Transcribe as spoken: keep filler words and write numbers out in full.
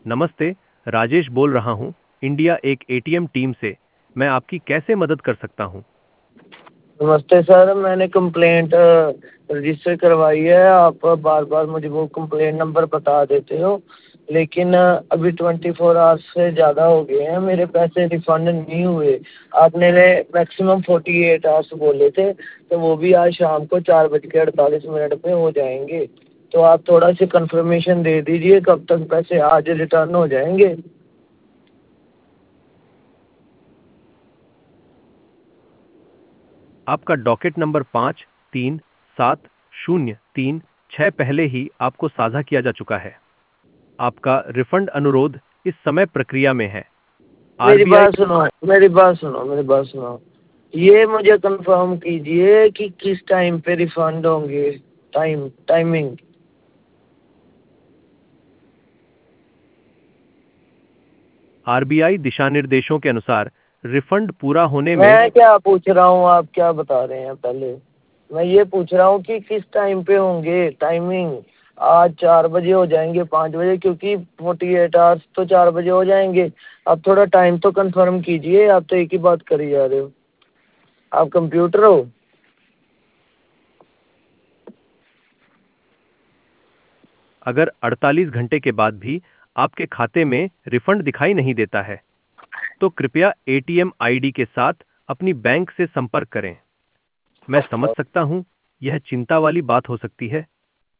नमस्ते, राजेश बोल रहा हूँ, इंडिया एक एटीएम टीम से। मैं आपकी कैसे मदद कर सकता हूँ? नमस्ते सर, मैंने कंप्लेंट रजिस्टर करवाई है। आप बार बार मुझे वो कंप्लेंट नंबर बता देते हो, लेकिन अभी ट्वेंटी फोर आवर्स से ज़्यादा हो गए हैं, मेरे पैसे रिफंड नहीं हुए। आपने मैक्सिमम फोर्टी एट आवर्स बोले थे, तो वो भी आज शाम को चार बज के अड़तालीस मिनट पे हो जाएंगे। तो आप थोड़ा सी कंफर्मेशन दे दीजिए कब तक पैसे आज रिटर्न हो जाएंगे। आपका डॉकेट नंबर पाँच तीन सात शून्य तीन छः पहले ही आपको साझा किया जा चुका है। आपका रिफंड अनुरोध इस समय प्रक्रिया में है। मेरी आरबीआई बात सुनो मेरी बात सुनो मेरी बात सुनो ये मुझे कंफर्म कीजिए कि किस टाइम पे रिफंड होंगे। Time timing. आरबीआई दिशा निर्देशों के अनुसार रिफंड पूरा होने में मैं क्या पूछ रहा हूँ, आप क्या बता रहे हैं? पहले मैं ये पूछ रहा हूँ कि किस टाइम पे होंगे। टाइमिंग आज चार बजे हो जाएंगे, पाँच बजे, क्योंकि फोर्टी एट आवर्स तो चार बजे हो जाएंगे। आप थोड़ा टाइम तो कंफर्म कीजिए। आप तो एक ही बात करी जा रहे हो। आप कंप्यूटर हो? अगर अड़तालीस घंटे के बाद भी आपके खाते में रिफंड दिखाई नहीं देता है, तो कृपया एटीएम आईडी के साथ अपनी बैंक से संपर्क करें। मैं समझ सकता हूं, यह चिंता वाली बात हो सकती है।